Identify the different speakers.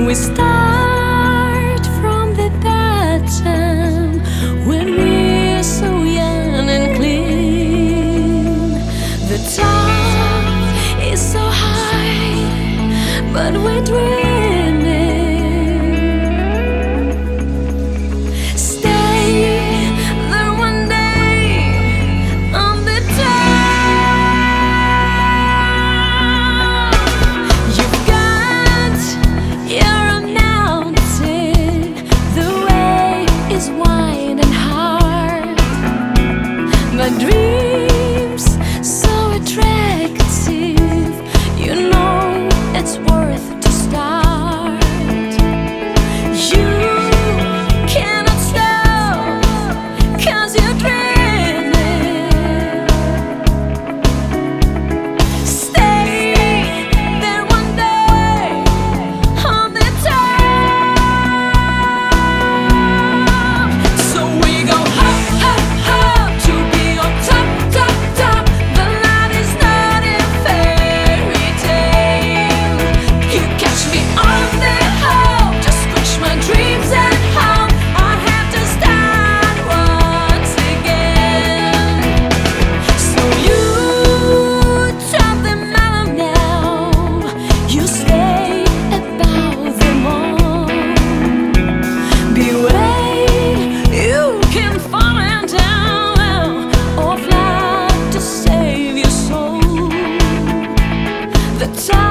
Speaker 1: We start from the bottom when we're so young and clean. The top is so high, but we're dreaming. Stay there one day on the top. You've got your mountain, the way is wide and hard, but dreams so attractive, you know it's worth to start. You cannot stop, 'cause you're dreaming. Stay there one day on the top. So we go hop, hop, hop to be on top, top, top. The line is not a fairy tale. You catch me on the hop, just push my dreams and hope I have to start once again. So you top the mountain now, you stay above them all. Beware, you can fall down or fly to save your soul. The time